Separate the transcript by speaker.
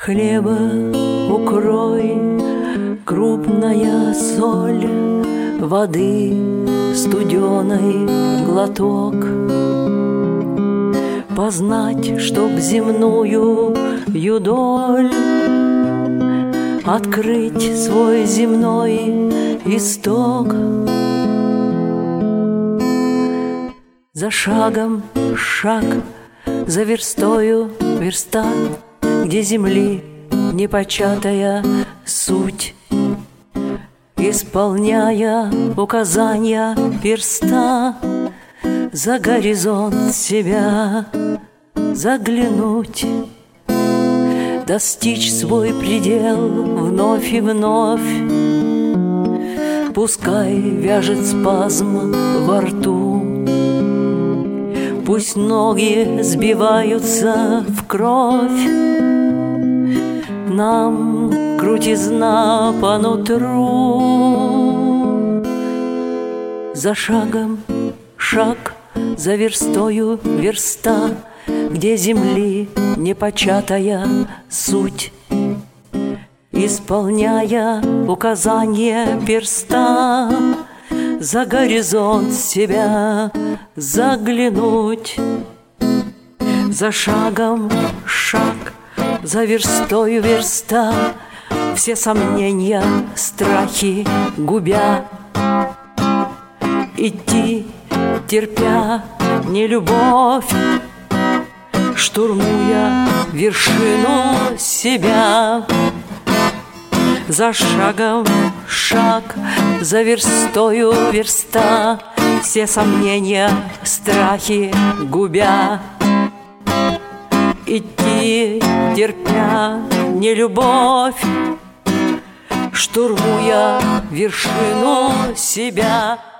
Speaker 1: Хлеба укрой, крупная соль, воды студеной глоток. Познать, чтоб земную юдоль, открыть свой земной исток. За шагом шаг, за верстою верста, где земли непочатая суть, исполняя указания перста, за горизонт себя заглянуть, достичь свой предел вновь и вновь. Пускай вяжет спазм во рту, пусть ноги сбиваются в кровь, нам крутизна по нутру. За шагом шаг, за верстою верста, где земли непочатая суть, исполняя указания перста, за горизонт себя заглянуть. За шагом шаг, за верстою верста, все сомнения, страхи губя, идти, терпя нелюбовь, штурмуя вершину себя. За шагом шаг, за верстою верста, все сомнения, страхи губя, идти, терпя нелюбовь, штурмуя вершину себя.